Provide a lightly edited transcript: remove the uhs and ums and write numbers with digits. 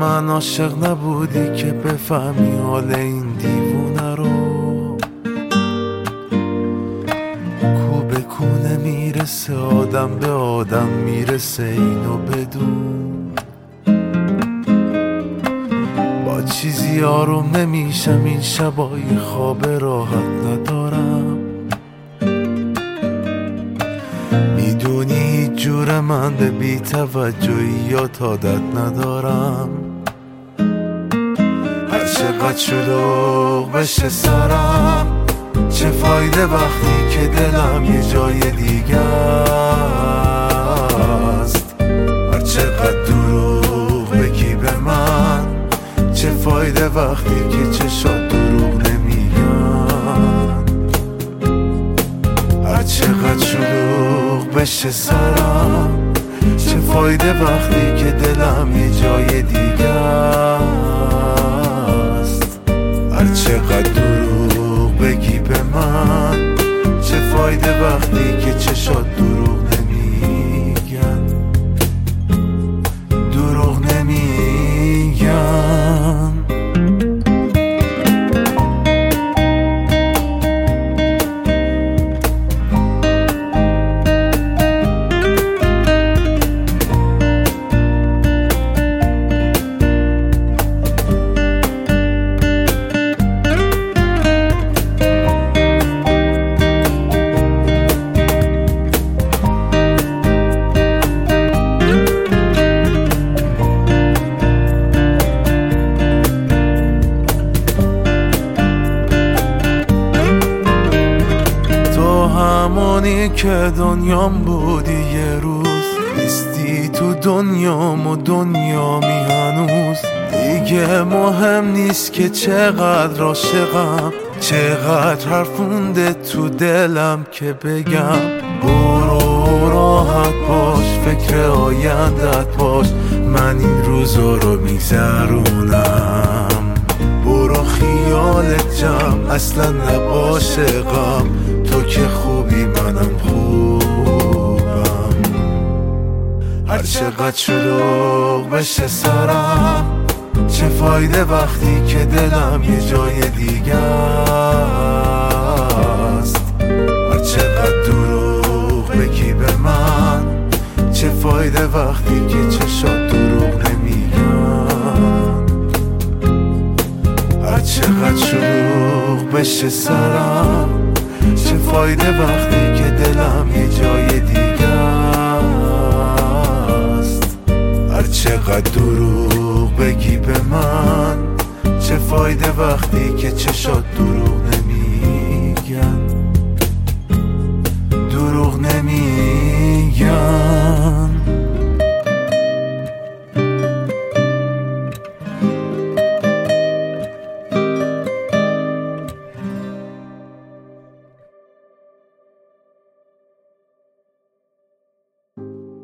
من عاشق نبودی که بفهمی حال این دیوونه رو. کو به کونه میرسه، آدم به آدم میرسه، اینو بدون. با چیزی آروم نمیشم، این شبای خواب راحت ندارم. میدونی جور من به بی توجهیات عادت ندارم. هر چقدر شلوغ بشه سرم، چه فایده وقتی که دلم یه جای دیگه است. هر چقدر دروغ بگی به من، چه فایده وقتی که چشات دروغ نمیگن. هر چقدر شلوغ بشه سرم، چه فایده وقتی که دلم یه جای دیگه است. هر چقدر دروغ بگی به من، چه فایده وقتی که چشات دروغ نمیگن. دروغ نمیگن. همونی که دنیام بودی یه روز، نیستی تو دنیام و دنیامی هنوز. دیگه مهم نیست که چقدر عاشقم، چقدر حرف مونده تو دلم که بگم. برو راحت باش، فکر آیندت باش، من این روزا رو میگذرونم. برو خیالت جمع، اصلا نباشه غم، تو که خوبی منم خوبم. هر چقدر شلوغ بشه سرم، چه فایده وقتی که دلم یه جای دیگه است. هر چقدر دروغ بگی به من، چه فایده وقتی که چشات دروغ نمیگن. هر چقدر شلوغ بشه سرم، چه فایده وقتی که دلم یه جای دیگه است. هر چقدر دروغ بگی به من، چه فایده وقتی که چشات دروغ نمیگن.